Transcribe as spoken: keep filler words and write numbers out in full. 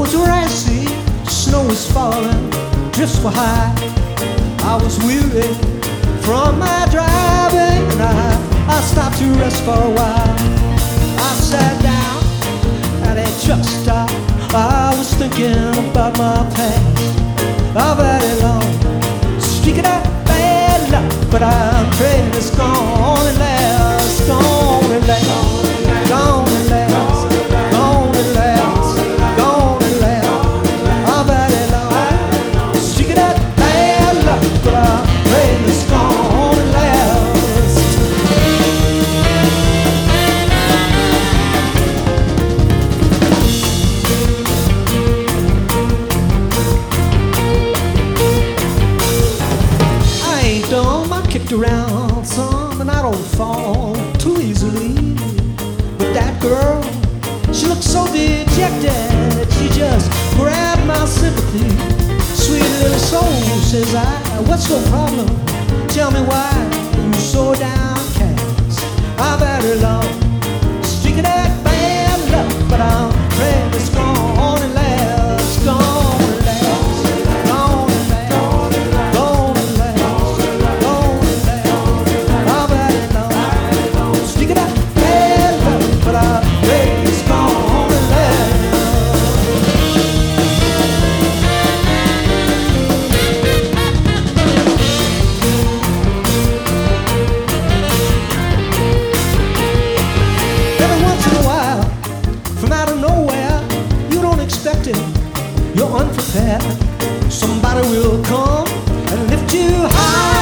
roads were icy, snow was falling, drifts were high. I was weary from my driving, and I, I stopped to rest for a while. I sat down at a truck stop. I was thinking about my past. I've had a long streak of that bad luck, but I'm praying it's gone and last, gone and last, gone and last, gone and last, gone and last. I've had a long streak of that bad luck, but I'm praying it's gone and last. Kicked around some and I don't fall too easily. But that girl, she looked so dejected, she just grabbed my sympathy. Sweet little soul, says I, what's your problem? Tell me why you so downcast. I've had a long streak of that bad luck, but I'm afraid it's gone and last, gone and last. You're unprepared. Somebody will come and lift you high.